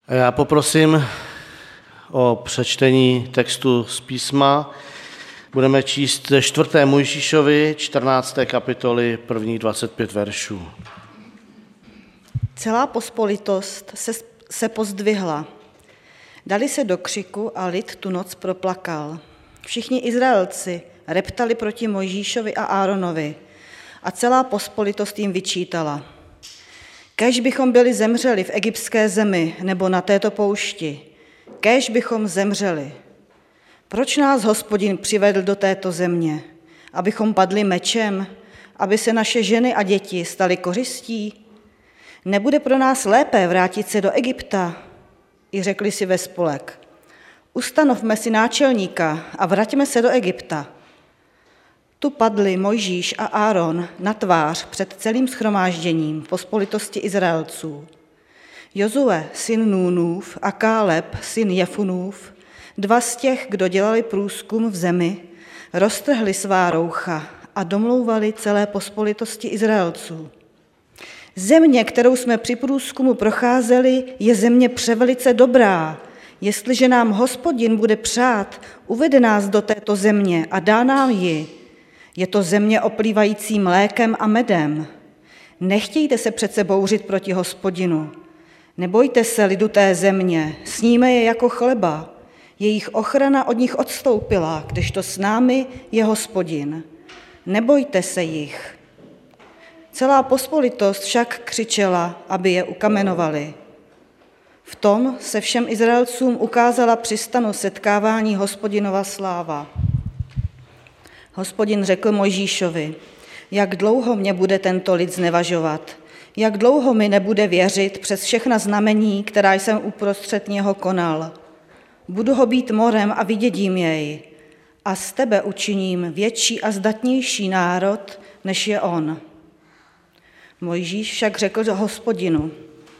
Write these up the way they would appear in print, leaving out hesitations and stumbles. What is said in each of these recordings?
A já poprosím o přečtení textu z písma. Budeme číst ze 4. Mojžíšovi, 14. kapitoly, prvních 25 veršů. Celá pospolitost se pozdvihla. Dali se do křiku a lid tu noc proplakal. Všichni Izraelci reptali proti Mojžíšovi a Áronovi a celá pospolitost jim vyčítala. Kéž bychom byli zemřeli v egyptské zemi nebo na této poušti, kéž bychom zemřeli. Proč nás Hospodin přivedl do této země? Abychom padli mečem, aby se naše ženy a děti staly kořistí? Nebude pro nás lépe vrátit se do Egypta? I řekli si ve spolek. Ustanovme si náčelníka a vraťme se do Egypta. Tu padli Mojžíš a Áron na tvář před celým shromážděním pospolitosti Izraelců. Jozue, syn Núnův, a Káleb, syn Jefunův, dva z těch, kdo dělali průzkum v zemi, roztrhli svá roucha a domlouvali celé pospolitosti Izraelců. Země, kterou jsme při průzkumu procházeli, je země převelice dobrá. Jestliže nám Hospodin bude přát, uvede nás do této země a dá nám ji. Je to země oplývající mlékem a medem. Nechtějte se přece bouřit proti Hospodinu. Nebojte se lidu té země, sníme je jako chleba. Jejich ochrana od nich odstoupila, kdežto s námi je Hospodin. Nebojte se jich. Celá pospolitost však křičela, aby je ukamenovali. V tom se všem Izraelcům ukázala při stanu setkávání Hospodinova sláva. Hospodin řekl Mojžíšovi, jak dlouho mě bude tento lid znevažovat, jak dlouho mi nebude věřit přes všechna znamení, která jsem uprostřed něho konal. Budu ho být morem a vydědím jej a z tebe učiním větší a zdatnější národ, než je on. Mojžíš však řekl Hospodinu,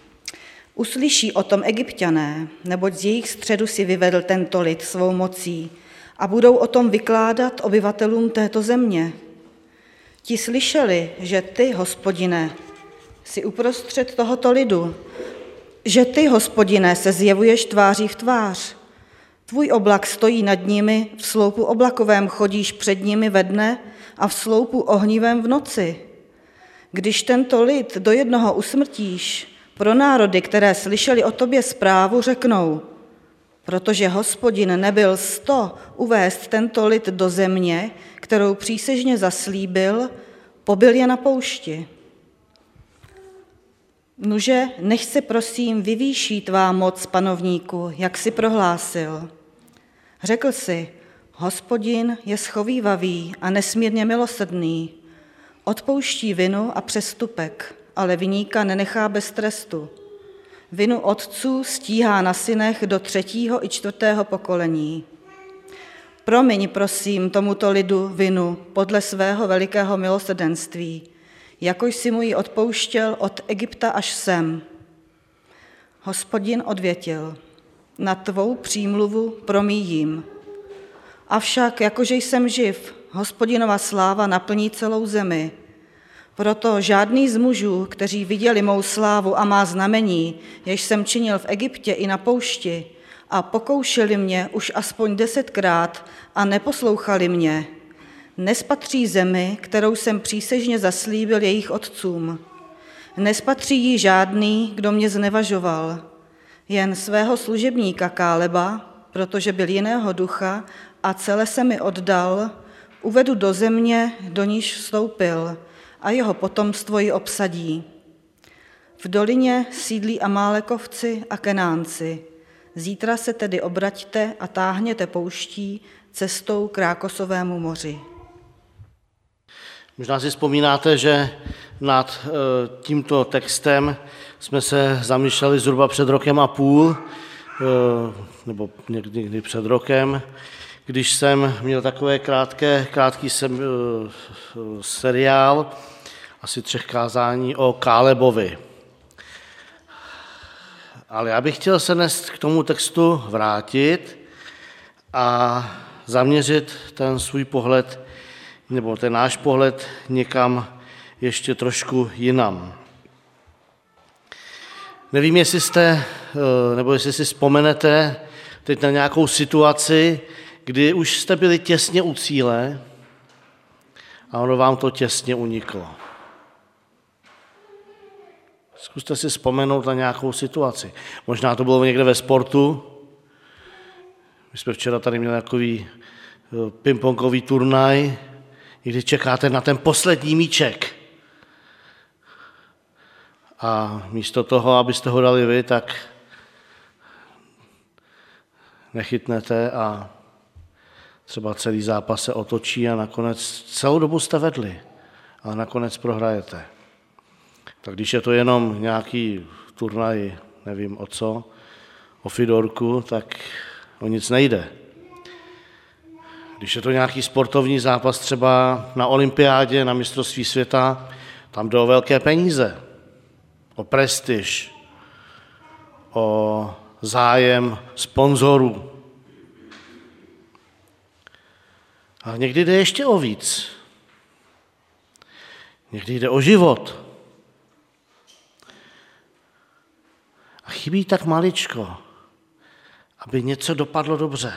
uslyší o tom Egypťané, neboť z jejich středu si vyvedl tento lid svou mocí a budou o tom vykládat obyvatelům této země. Ti slyšeli, že ty, Hospodine, jsi uprostřed tohoto lidu, že ty, Hospodine, se zjevuješ tváří v tvář. Tvůj oblak stojí nad nimi, v sloupu oblakovém chodíš před nimi ve dne a v sloupu ohnivém v noci. Když tento lid do jednoho usmrtíš, pro národy, které slyšeli o tobě zprávu, řeknou, protože Hospodin nebyl 100 uvést tento lid do země, kterou přísežně zaslíbil, pobyl je na poušti. Nuže, nech se prosím vyvýší tvá moc, panovníku, jak si prohlásil. Řekl si, Hospodin je schovívavý a nesmírně milosrdný, odpouští vinu a přestupek, ale viníka nenechá bez trestu. Vinu otců stíhá na synech do 3. i 4. pokolení. Promiň, prosím, tomuto lidu vinu podle svého velikého milosrdenství, jakož si mu ji odpouštěl od Egypta až sem. Hospodin odvětil, na tvou přímluvu promíjím. Avšak, jakože jsem živ, Hospodinova sláva naplní celou zemi. Proto žádný z mužů, kteří viděli mou slávu a má znamení, jež jsem činil v Egyptě i na poušti, a pokoušeli mě už aspoň 10krát a neposlouchali mě, nespatří zemi, kterou jsem přísežně zaslíbil jejich otcům. Nespatří jí žádný, kdo mě znevažoval, jen svého služebníka Káleba, protože byl jiného ducha a celé se mi oddal, uvedu do země, do níž vstoupil, a jeho potomstvo ji obsadí. V dolině sídlí Amálekovci a Kenánci. Zítra se tedy obraťte a táhněte pouští cestou k Rákosovému moři. Možná si vzpomínáte, že nad tímto textem jsme se zamýšleli zhruba před 1,5 roku, nebo někdy před rokem, když jsem měl takové krátký seriál, asi 3 kázání o Kálebovi. Ale já bych chtěl se dnes k tomu textu vrátit a zaměřit ten svůj pohled, nebo ten náš pohled někam ještě trošku jinam. Nevím, jestli jste nebo jestli si vzpomenete teď na nějakou situaci, kdy už jste byli těsně u cíle a ono vám to těsně uniklo. Zkuste si vzpomenout na nějakou situaci. Možná to bylo někde ve sportu. My jsme včera tady měli takový pingpongový turnaj, kdy čekáte na ten poslední míček. A místo toho, abyste ho dali vy, tak nechytnete a třeba celý zápas se otočí a nakonec celou dobu jste vedli, ale nakonec prohrajete. Tak když je to jenom nějaký turnaj, nevím o co, o fidorku, tak o nic nejde. Když je to nějaký sportovní zápas třeba na olympiádě, na mistrovství světa, tam jde o velké peníze, o prestiž, o zájem sponzorů. A někdy jde ještě o víc. Někdy jde o život. A chybí tak maličko, aby něco dopadlo dobře.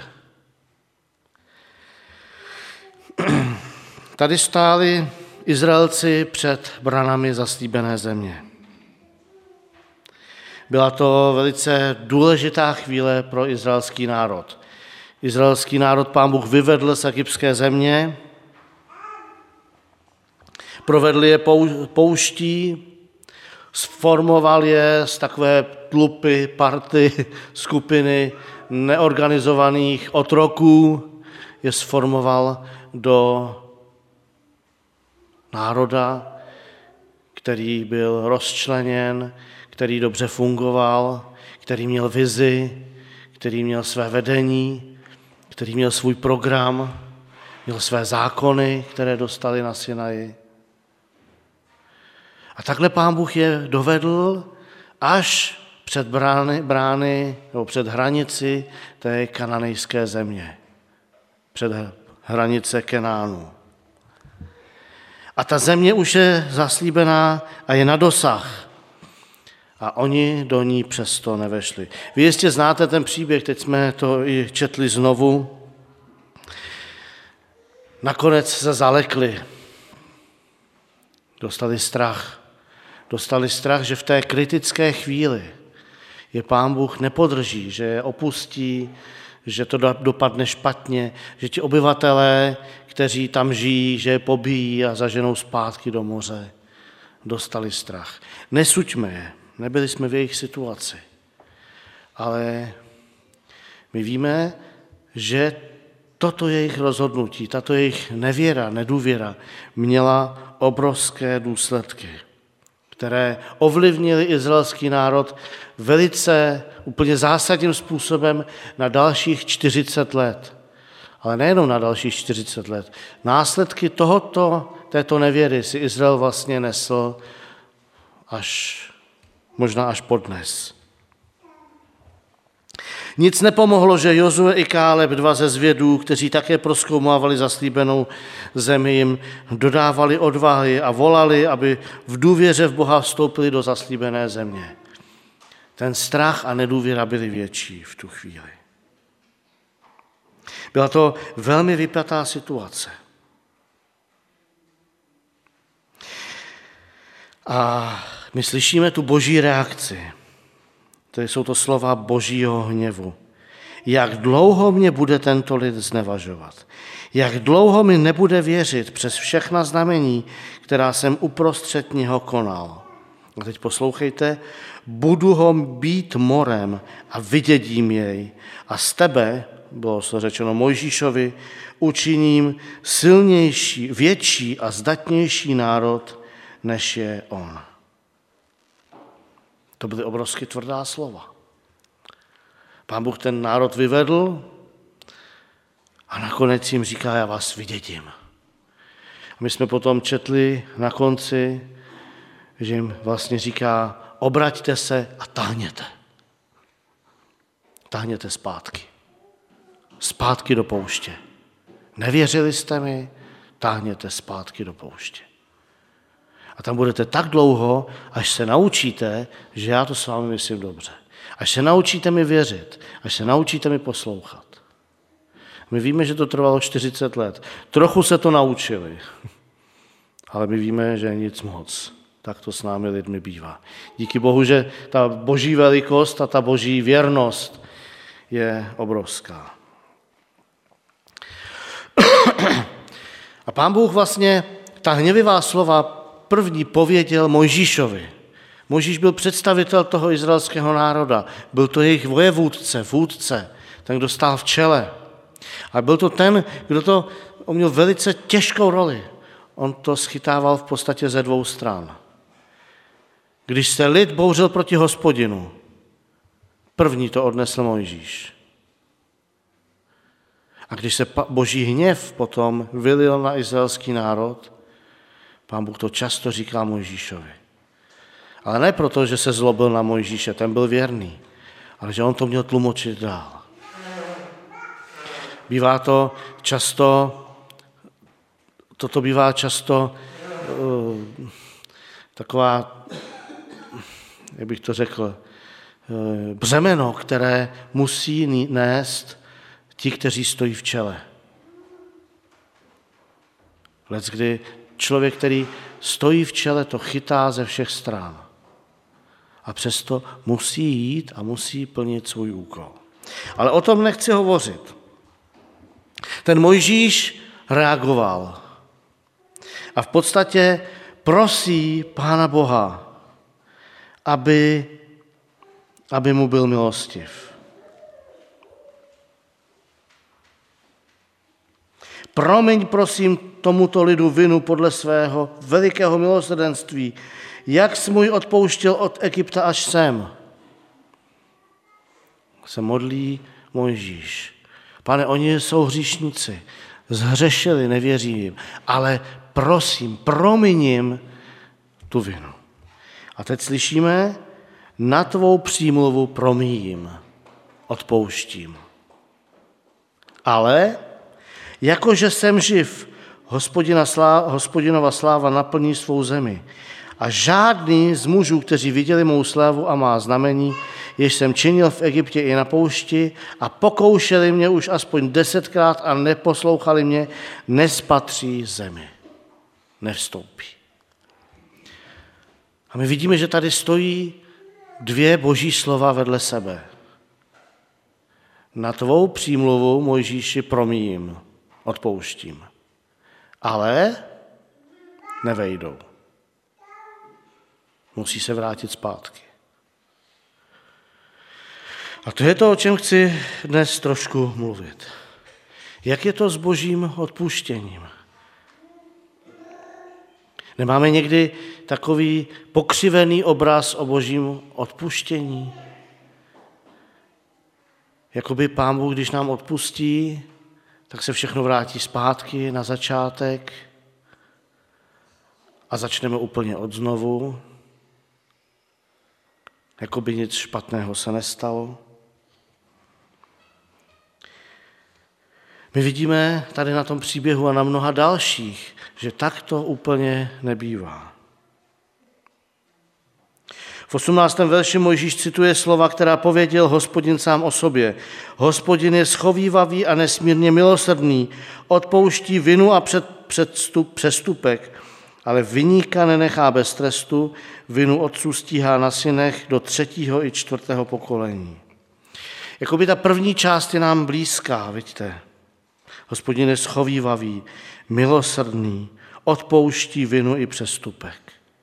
Tady stáli Izraelci před branami zaslíbené země. Byla to velice důležitá chvíle pro izraelský národ. Izraelský národ Pán Bůh vyvedl z egyptské země, provedl je pouští, sformoval je z takové tlupy, party, skupiny neorganizovaných otroků, je sformoval do národa, který byl rozčleněn, který dobře fungoval, který měl vizi, který měl své vedení, který měl svůj program, měl své zákony, které dostali na Sinaji. A takhle Pán Bůh je dovedl až před brány nebo před hranici té kananejské země, před hranice Kenánu. A ta země už je zaslíbená a je na dosah. A oni do ní přesto nevešli. Vy jistě znáte ten příběh, teď jsme to i četli znovu. Nakonec se zalekli. Dostali strach. Dostali strach, že v té kritické chvíli je Pán Bůh nepodrží, že je opustí, že to dopadne špatně, že ti obyvatelé, kteří tam žijí, že je pobijí a zaženou zpátky do moře. Dostali strach. Nesuďme je, nebyli jsme v jejich situaci. Ale my víme, že toto jejich rozhodnutí, tato jejich nevěra, nedůvěra měla obrovské důsledky, které ovlivnily izraelský národ velice úplně zásadním způsobem na dalších 40 let. Ale nejenom na dalších 40 let. Následky této nevěry si Izrael vlastně nesl možná až podnes. Nic nepomohlo, že Jozue i Káleb, dva ze zvědů, kteří také prozkoumávali zaslíbenou zemi, jim dodávali odvahy a volali, aby v důvěře v Boha vstoupili do zaslíbené země. Ten strach a nedůvěra byly větší v tu chvíli. Byla to velmi vypjatá situace. A my slyšíme tu boží reakci. Jsou to slova božího hněvu. Jak dlouho mě bude tento lid znevažovat? Jak dlouho mi nebude věřit přes všechna znamení, která jsem uprostřed něho konal? A teď poslouchejte. Budu ho být morem a vydědím jej. A z tebe, bylo se řečeno Mojžíšovi, učiním silnější, větší a zdatnější národ, než je on. To byly obrovsky tvrdá slova. Pán Bůh ten národ vyvedl a nakonec jim říká, já vás vydědím. A my jsme potom četli na konci, že jim vlastně říká, obraťte se a táhněte. Táhněte zpátky. Zpátky do pouště. Nevěřili jste mi, táhněte zpátky do pouště. A tam budete tak dlouho, až se naučíte, že já to s vámi myslím dobře. Až se naučíte mi věřit, až se naučíte mi poslouchat. My víme, že to trvalo 40 let. Trochu se to naučili, ale my víme, že nic moc. Tak to s námi lidmi bývá. Díky Bohu, že ta boží velikost a ta boží věrnost je obrovská. A Pán Bůh vlastně ta hněvivá slova první pověděl Mojžíšovi. Mojžíš byl představitel toho izraelského národa. Byl to jejich vůdce, ten, kdo stál v čele. A byl to ten, kdo on měl velice těžkou roli. On to schytával v podstatě ze dvou stran. Když se lid bouřil proti Hospodinu, první to odnesl Mojžíš. A když se boží hněv potom vylil na izraelský národ, Pán Bůh to často říká Mojžíšovi. Ale ne proto, že se zlobil na Mojžíše, ten byl věrný, ale že on to měl tlumočit dál. Toto bývá často taková, jak bych to řekl, břemeno, které musí nést ti, kteří stojí v čele. Leckdy člověk, který stojí v čele, to chytá ze všech stran. A přesto musí jít a musí plnit svůj úkol. Ale o tom nechci hovořit. Ten Mojžíš reagoval a v podstatě prosí Pána Boha, aby mu byl milostiv. Promiň, prosím, tomuto lidu vinu podle svého velikého milosrdenství, jak jsi můj odpouštěl od Egypta až sem. Se modlí Mojžíš. Pane, oni jsou hříšníci, zhřešili, nevěří jim, ale prosím, promiň jim tu vinu. A teď slyšíme, na tvou přímluvu promíjím, odpouštím. Ale jakože jsem živ, Hospodinova sláva naplní svou zemi. A žádný z mužů, kteří viděli mou slávu a má znamení, jež jsem činil v Egyptě i na poušti a pokoušeli mě už aspoň 10krát a neposlouchali mě, nespatří zemi. Nevstoupí. A my vidíme, že tady stojí dvě boží slova vedle sebe. Na tvou přímluvu, Mojžíši, promíjím, odpouštím. Ale nevejdou. Musí se vrátit zpátky. A to je to, o čem chci dnes trošku mluvit. Jak je to s božím odpuštěním? Nemáme někdy takový pokřivený obraz o božím odpuštění? Jakoby Pán Bůh, když nám odpustí, tak se všechno vrátí zpátky na začátek a začneme úplně odznovu. Jakoby nic špatného se nestalo. My vidíme tady na tom příběhu a na mnoha dalších, že tak to úplně nebývá. V 18. verši Mojžíš cituje slova, která pověděl Hospodin sám o sobě. Hospodin je schovívavý a nesmírně milosrdný, odpouští vinu a přestupek, ale viníka nenechá bez trestu, vinu otců stíhá na synech do 3. i 4. pokolení. Jakoby ta první část je nám blízká, vidíte. Hospodin je schovívavý, milosrdný, odpouští vinu i přestupek.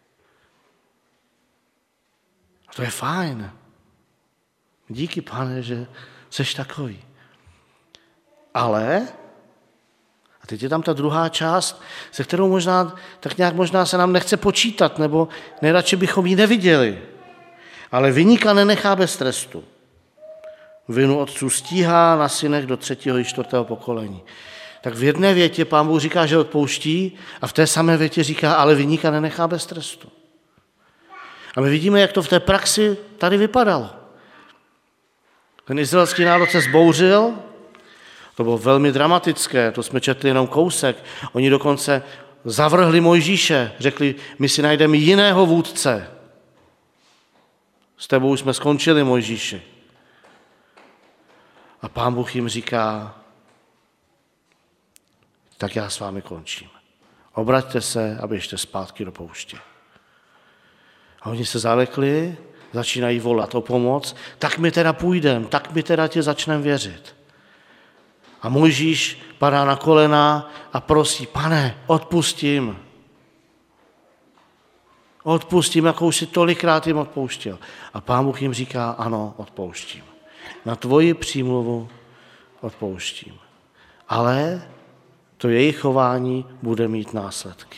A to je fajn. Díky, Pane, že seš takový. Ale, a teď je tam ta druhá část, se kterou možná se nám nechce počítat, nebo nejradši bychom ji neviděli. Ale viníka nenechá bez trestu. Vinu otců stíhá na synech do 3. i 4. pokolení. Tak v jedné větě Pán Bůh říká, že odpouští, a v té samé větě říká, ale viníka nenechá bez trestu. A my vidíme, jak to v té praxi tady vypadalo. Ten izraelský národ se zbouřil, to bylo velmi dramatické, to jsme četli jenom kousek. Oni dokonce zavrhli Mojžíše, řekli, my si najdeme jiného vůdce. S tebou jsme skončili, Mojžíši. A Pán Bůh jim říká, tak já s vámi končím. Obraťte se a běžte zpátky do pouště. A oni se zalekli, začínají volat o pomoc, tak my teda půjdeme, tak my teda tě začneme věřit. A Mojžíš padá na kolena a prosí, Pane, odpustím. Odpustím, jako už si tolikrát jim odpouštěl. A Pán Bůh jim říká, ano, odpouštím. Na tvoji přímluvu odpouštím. Ale to jejich chování bude mít následky.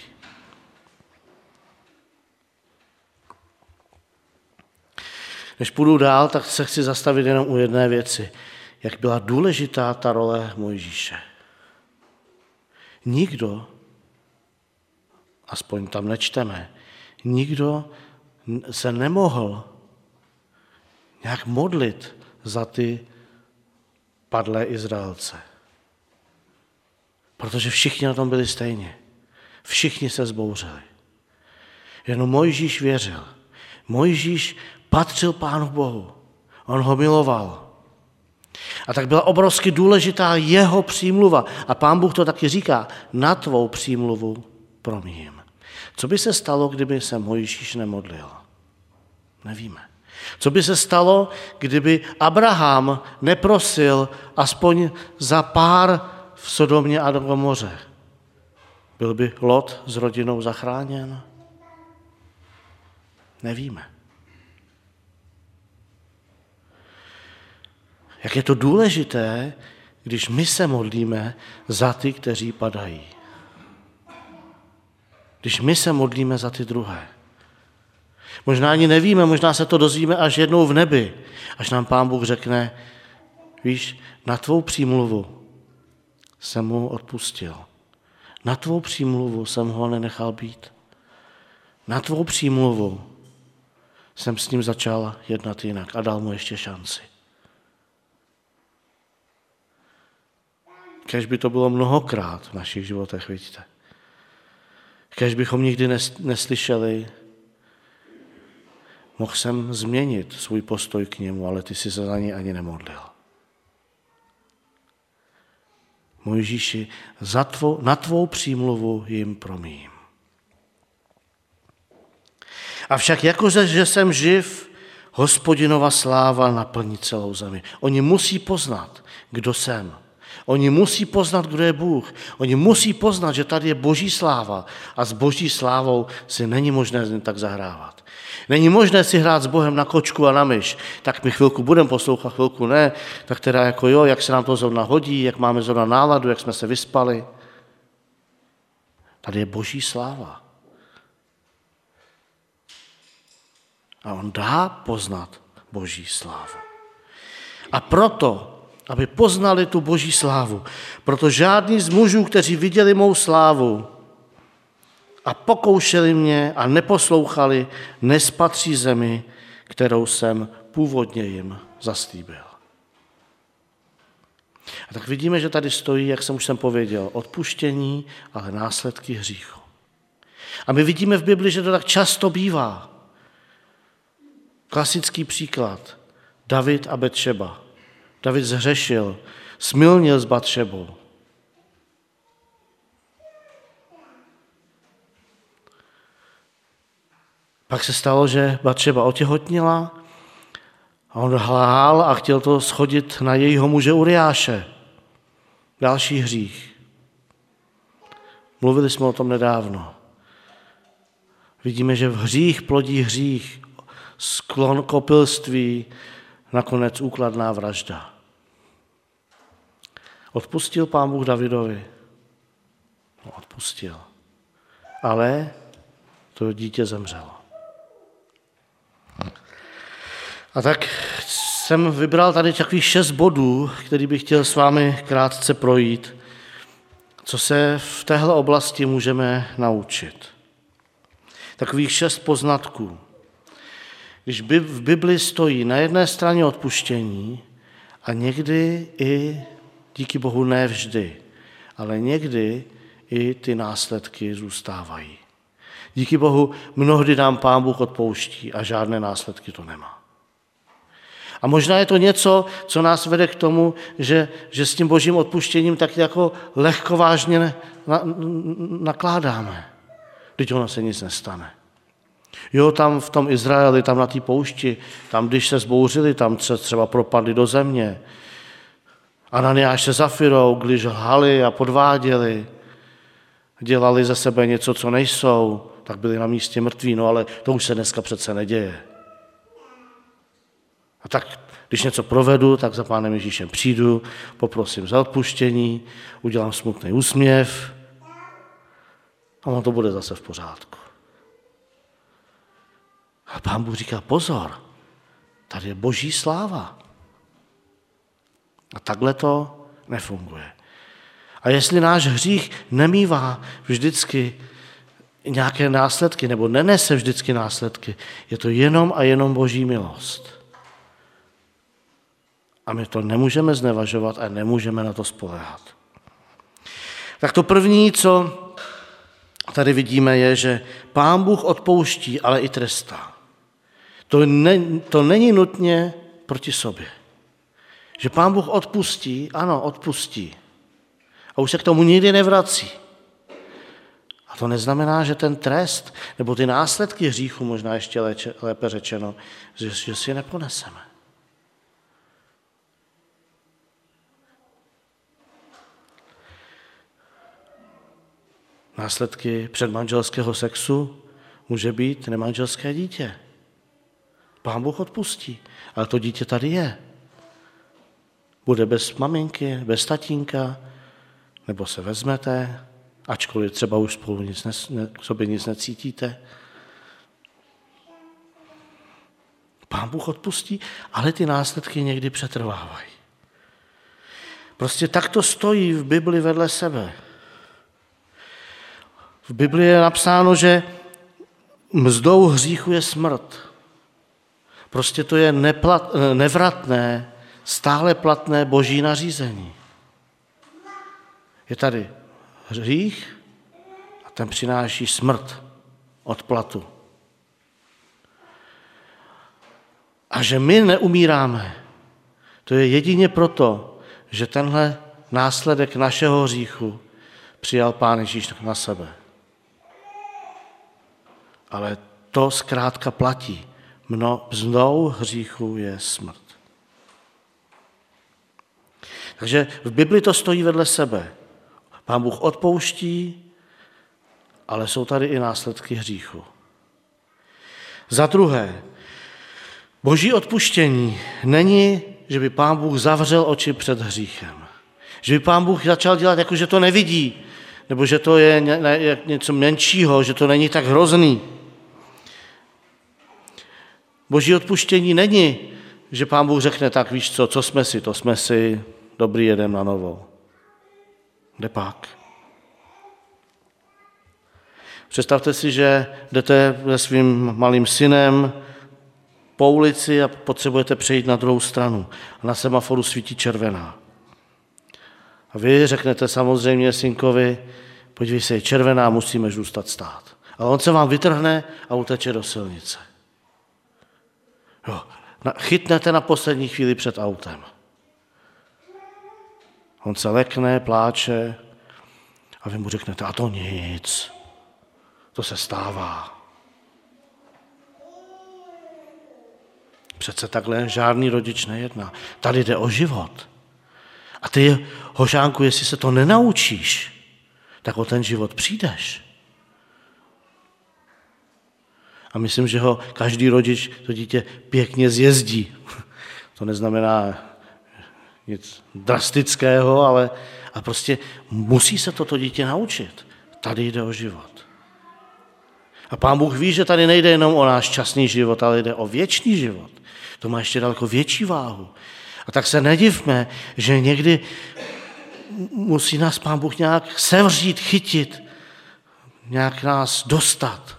Než půjdu dál, tak se chci zastavit jenom u jedné věci. Jak byla důležitá ta role Mojžíše. Nikdo, aspoň tam nečteme, nikdo se nemohl nějak modlit za ty padlé Izraelce. Protože všichni na tom byli stejně. Všichni se zbouřili. Jenom Mojžíš věřil. Mojžíš patřil Pánu Bohu. On ho miloval. A tak byla obrovsky důležitá jeho přímluva. A Pán Bůh to taky říká, na tvou přímluvu promíjím. Co by se stalo, kdyby se Mojžíš nemodlil? Nevíme. Co by se stalo, kdyby Abraham neprosil aspoň za pár v Sodomě a Gomoře? Byl by Lot s rodinou zachráněn? Nevíme. Jak je to důležité, když my se modlíme za ty, kteří padají. Když my se modlíme za ty druhé. Možná ani nevíme, možná se to dozvíme až jednou v nebi, až nám Pán Bůh řekne, víš, na tvou přímluvu jsem mu odpustil. Na tvou přímluvu jsem ho nenechal být. Na tvou přímluvu jsem s ním začal jednat jinak a dal mu ještě šanci. Kéž by to bylo mnohokrát v našich životech, vidíte. Kéž bychom nikdy neslyšeli, mohl jsem změnit svůj postoj k němu, ale ty jsi se za něj ani nemodlil. Mojžíši, na tvou přímluvu jim promíjím. Avšak jakože že jsem živ, Hospodinova sláva naplní celou zemi. Oni musí poznat, kdo jsem. Oni musí poznat, kdo je Bůh. Oni musí poznat, že tady je Boží sláva a s Boží slávou si není možné z ní tak zahrávat. Není možné si hrát s Bohem na kočku a na myš. Tak my chvilku budeme poslouchat, chvilku ne. Tak teda jako jo, jak se nám to zrovna hodí, jak máme zrovna náladu, jak jsme se vyspali. Tady je Boží sláva. A on dá poznat Boží slávu. A proto, aby poznali tu Boží slávu, proto žádný z mužů, kteří viděli mou slávu a pokoušeli mě a neposlouchali, nespatří zemi, kterou jsem původně jim zaslíbil. A tak vidíme, že tady stojí, jak jsem už pověděl, odpuštění, ale následky hříchu. A my vidíme v Bibli, že to tak často bývá. Klasický příklad. David a Betšeba. David zhřešil, smilnil s Batšebou. Pak se stalo, že Batšeba otěhotnila a on hlál a chtěl to shodit na jejího muže Uriáše. Další hřích. Mluvili jsme o tom nedávno. Vidíme, že v hřích plodí hřích, sklon k opilství, nakonec úkladná vražda. Odpustil Pán Bůh Davidovi? No, odpustil. Ale to dítě zemřelo. A tak jsem vybral tady takových 6 bodů, který bych chtěl s vámi krátce projít, co se v téhle oblasti můžeme naučit. Takových 6 poznatků. Když v Bibli stojí na jedné straně odpuštění a někdy i, díky Bohu ne vždy, ale někdy i ty následky zůstávají. Díky Bohu mnohdy nám Pán Bůh odpouští a žádné následky to nemá. A možná je to něco, co nás vede k tomu, že s tím božím odpuštěním tak jako lehkovážně nakládáme. Vždyť ono se nic nestane. Jo, tam v tom Izraeli, tam na té poušti, tam když se zbouřili, tam třeba propadli do země. Ananiáš se Zafirou, když lhali a podváděli, dělali ze sebe něco, co nejsou, tak byli na místě mrtví, no ale to už se dneska přece neděje. A tak, když něco provedu, tak za Pánem Ježíšem přijdu, poprosím za odpuštění, udělám smutný úsměv a on to bude zase v pořádku. A Pán Bůh říká, pozor, tady je boží sláva. A takhle to nefunguje. A jestli náš hřích nemívá vždycky nějaké následky, nebo nenese vždycky následky, je to jenom a jenom boží milost. A my to nemůžeme znevažovat a nemůžeme na to spoléhat. Tak to první, co tady vidíme, je, že Pán Bůh odpouští, ale i trestá. To není nutně proti sobě. Že Pán Bůh odpustí, ano, odpustí. A už se k tomu nikdy nevrací. A to neznamená, že ten trest, nebo ty následky hříchu, možná ještě lépe řečeno, že si je neponeseme. Následky předmanželského sexu může být nemanželské dítě. Pán Bůh odpustí, ale to dítě tady je. Bude bez maminky, bez tatínka, nebo se vezmete, ačkoliv třeba už spolu k sobě nic necítíte. Pán Bůh odpustí, ale ty následky někdy přetrvávají. Prostě tak to stojí v Bibli vedle sebe. V Bibli je napsáno, že mzdou hříchu je smrt. Prostě to je nevratné, stále platné boží nařízení. Je tady hřích a ten přináší smrt, odplatu. A že my neumíráme, to je jedině proto, že tenhle následek našeho hříchu přijal Pán Ježíš na sebe. Ale to zkrátka platí. Mzdou hříchu je smrt. Takže v Bibli to stojí vedle sebe. Pán Bůh odpouští, ale jsou tady i následky hříchu. Za druhé, boží odpuštění není, že by Pán Bůh zavřel oči před hříchem. Že by Pán Bůh začal dělat, jako že to nevidí, nebo že to je něco menšího, že to není tak hrozný. Boží odpuštění není, že Pán Bůh řekne, tak víš co jsme si, to jsme si, dobrý, jedem na novo. Kde pak? Představte si, že jdete se svým malým synem po ulici a potřebujete přejít na druhou stranu. A na semaforu svítí červená. A vy řeknete samozřejmě synkovi, podívej se, je červená, musíme zůstat stát. Ale on se vám vytrhne a uteče do silnice. Jo, chytnete na poslední chvíli před autem. On se lekne, pláče a vy mu řeknete, a to nic, to se stává. Přece takhle žádný rodič nejedná. Tady jde o život. A ty, hošánku, jestli se to nenaučíš, tak o ten život přijdeš. A myslím, že ho každý rodič, to dítě pěkně zjezdí. To neznamená nic drastického, ale a prostě musí se toto dítě naučit. Tady jde o život. A Pán Bůh ví, že tady nejde jenom o náš časný život, ale jde o věčný život. To má ještě daleko větší váhu. A tak se nedivme, že někdy musí nás Pán Bůh nějak sevřít, chytit, nějak nás dostat,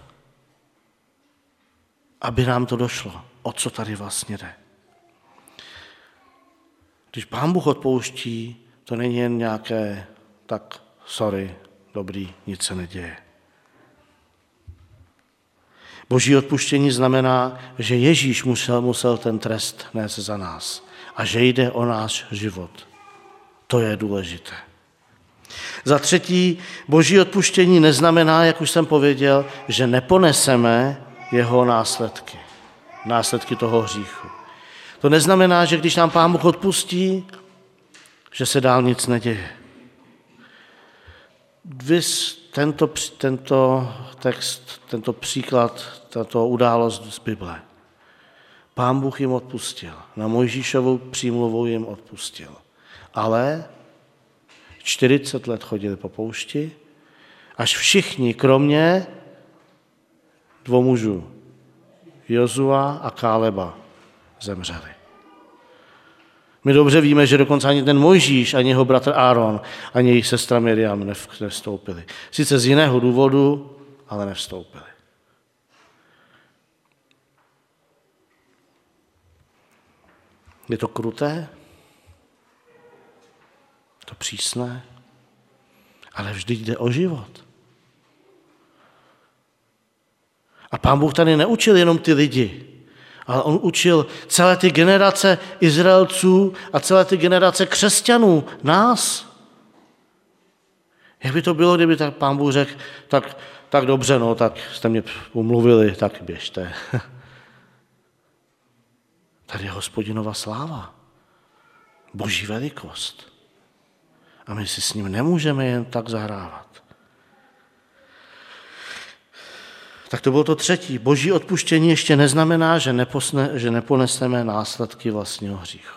aby nám to došlo, o co tady vlastně jde. Když Pán Bůh odpouští, to není jen nějaké, tak sorry, dobrý, nic se neděje. Boží odpuštění znamená, že Ježíš musel ten trest nést za nás a že jde o náš život. To je důležité. Za třetí, Boží odpuštění neznamená, jak už jsem pověděl, že neponeseme jeho následky toho hříchu. To neznamená, že když nám Pán Bůh odpustí, že se dál nic neděje. Tento text, tento příklad, tato událost z Bible. Pán Bůh jim odpustil. Na Mojžíšovou přímluvou jim odpustil. Ale 40 let chodili po poušti, až všichni, kromě 2 mužů, Jozua a Káleba, zemřeli. My dobře víme, že dokonce ani ten Mojžíš, ani jeho bratr Áron, ani jejich sestra Miriam nevstoupili. Sice z jiného důvodu, ale nevstoupili. Je to kruté? To přísné? Ale vždyť jde o život. A Pán Bůh tady neučil jenom ty lidi, ale on učil celé ty generace Izraelců a celé ty generace křesťanů, nás. Jak by to bylo, kdyby tak Pán Bůh řekl, tak dobře, no, tak jste mě umluvili, tak běžte. Tady je Hospodinova sláva, Boží velikost. A my si s ním nemůžeme jen tak zahrávat. Tak to bylo to třetí. Boží odpuštění ještě neznamená, že neponeseme následky vlastního hříchu.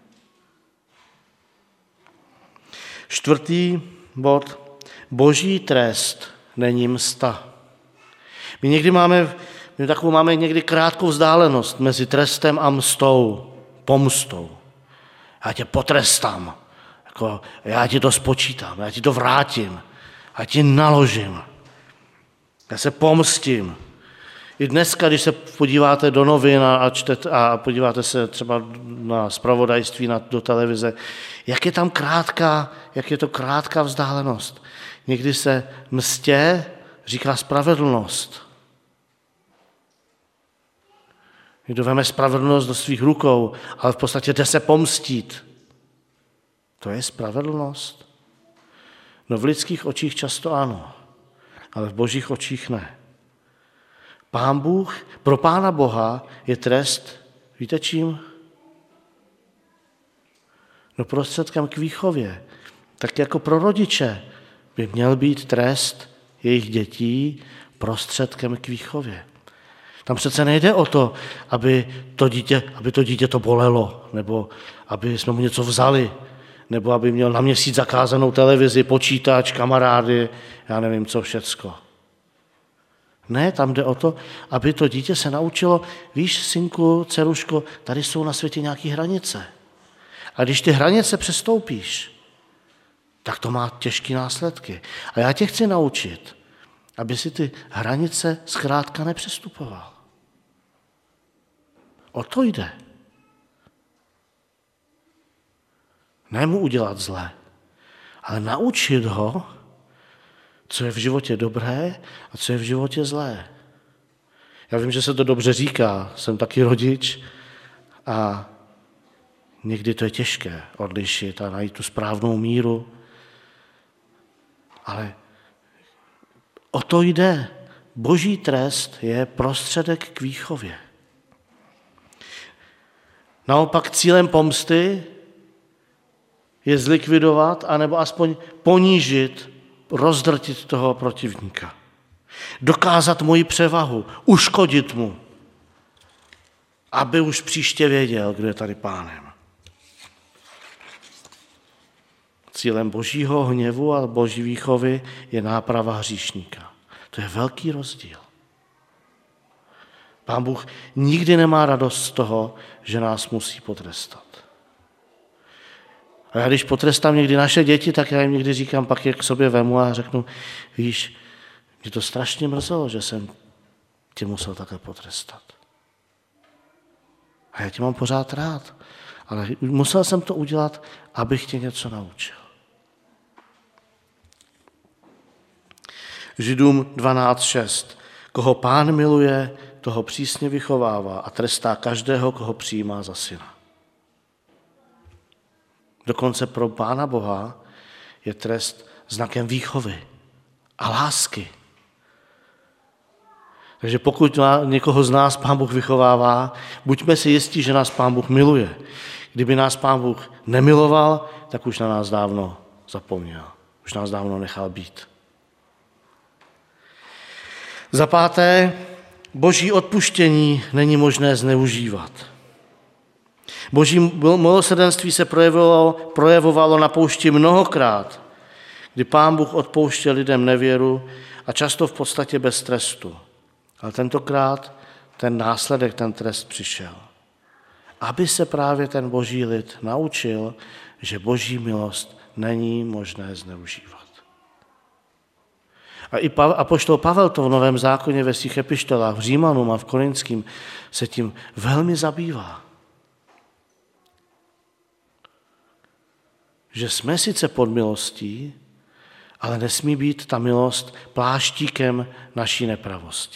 4. bod. Boží trest není msta. My máme někdy krátkou vzdálenost mezi trestem a mstou, pomstou. Já tě potrestám, já ti to spočítám, já ti to vrátím, já ti naložím. Já se pomstím. I dneska, když se podíváte do novin a podíváte se třeba na zpravodajství, do televize, jak je to krátká vzdálenost. Někdy se mstě říká spravedlnost. Někdo veme spravedlnost do svých rukou, ale v podstatě jde se pomstít. To je spravedlnost? No v lidských očích často ano, ale v Božích očích ne. Pán Bůh, pro Pána Boha je trest, víte čím? No prostředkem k výchově. Tak jako pro rodiče by měl být trest jejich dětí prostředkem k výchově. Tam přece nejde o to, aby to dítě to bolelo, nebo aby jsme mu něco vzali, nebo aby měl na měsíc zakázanou televizi, počítač, kamarády, já nevím co všecko. Ne, tam jde o to, aby to dítě se naučilo, víš, synku, dceruško, tady jsou na světě nějaké hranice. A když ty hranice přestoupíš, tak to má těžké následky. A já tě chci naučit, aby si ty hranice zkrátka nepřestupoval. O to jde. Ne mu udělat zlé, ale naučit ho, co je v životě dobré a co je v životě zlé. Já vím, že se to dobře říká, jsem taky rodič a někdy to je těžké odlišit a najít tu správnou míru, ale o to jde. Boží trest je prostředek k výchově. Naopak cílem pomsty je zlikvidovat anebo aspoň ponížit, rozdrtit toho protivníka. Dokázat moji převahu, uškodit mu, aby už příště věděl, kdo je tady pánem. Cílem Božího hněvu a Boží výchovy je náprava hříšníka. To je velký rozdíl. Pán Bůh nikdy nemá radost z toho, že nás musí potrestat. A já když potrestám někdy naše děti, tak já jim někdy říkám, pak je k sobě vemu a řeknu, víš, mě to strašně mrzelo, že jsem tě musel takhle potrestat. A já tě mám pořád rád, ale musel jsem to udělat, abych tě něco naučil. Židům 12.6. Koho Pán miluje, toho přísně vychovává a trestá každého, koho přijímá za syna. Dokonce pro Pána Boha je trest znakem výchovy a lásky. Takže pokud někoho z nás Pán Bůh vychovává, buďme si jistí, že nás Pán Bůh miluje. Kdyby nás Pán Bůh nemiloval, tak už na nás dávno zapomněl. Už nás dávno nechal být. Za páté, Boží odpuštění není možné zneužívat. Boží milosrdenství se projevovalo na poušti mnohokrát, kdy Pán Bůh odpouštěl lidem nevěru a často v podstatě bez trestu. Ale tentokrát ten následek, ten trest přišel. Aby se právě ten boží lid naučil, že boží milost není možné zneužívat. A i apoštol Pavel to v Novém zákoně ve svých epištolách v Římanům a v Korinským se tím velmi zabývá. Že jsme sice pod milostí, ale nesmí být ta milost pláštíkem naší nepravosti.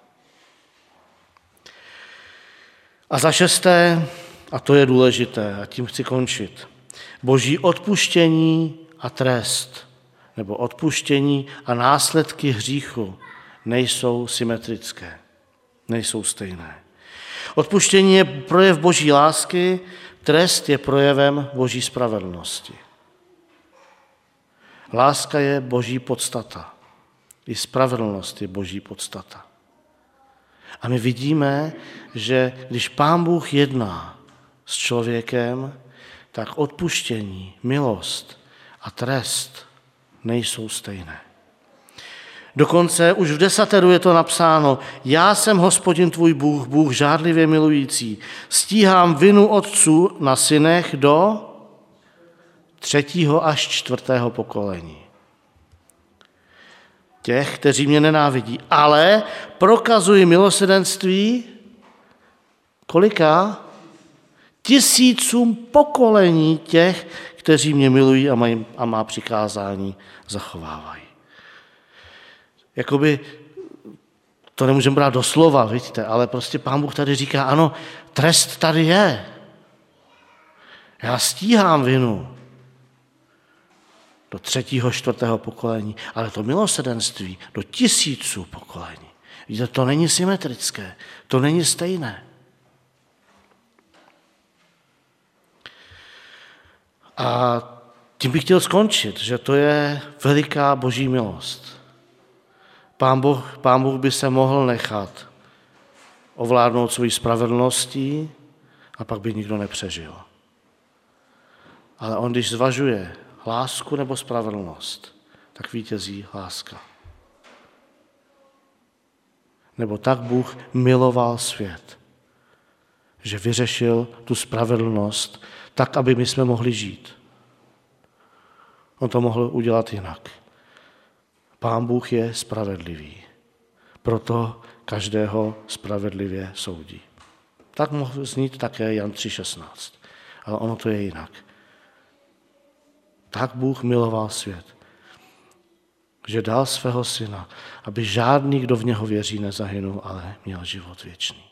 A za šesté, a to je důležité, a tím chci končit, boží odpuštění a trest, nebo odpuštění a následky hříchu nejsou symetrické, nejsou stejné. Odpuštění je projev boží lásky, trest je projevem boží spravedlnosti. Láska je boží podstata, i spravedlnost je boží podstata. A my vidíme, že když Pán Bůh jedná s člověkem, tak odpuštění, milost a trest nejsou stejné. Dokonce už v desateru je to napsáno: já jsem Hospodin tvůj Bůh, Bůh žádlivě milující. Stíhám vinu otců na synech do 3. až 4. pokolení. Těch, kteří mě nenávidí, ale prokazuji milosrdenství kolika? 1000 pokolení těch, kteří mě milují a má přikázání zachovávají. Jakoby to nemůžeme brát do slova, vidíte, ale prostě Pán Bůh tady říká, ano, trest tady je. Já stíhám vinu do 3., 4. pokolení, ale to milosrdenství do 1000 pokolení. Víte, to není symetrické, to není stejné. A tím bych chtěl skončit, že to je veliká boží milost. Pán Bůh by se mohl nechat ovládnout svojí spravedlností a pak by nikdo nepřežil. Ale on, když zvažuje lásku nebo spravedlnost, tak vítězí láska. Nebo tak Bůh miloval svět, že vyřešil tu spravedlnost tak, aby my jsme mohli žít. On to mohl udělat jinak. Pán Bůh je spravedlivý, proto každého spravedlivě soudí. Tak mohl znít také Jan 3,16, ale ono to je jinak. Tak Bůh miloval svět, že dal svého syna, aby žádný, kdo v něho věří, nezahynul, ale měl život věčný.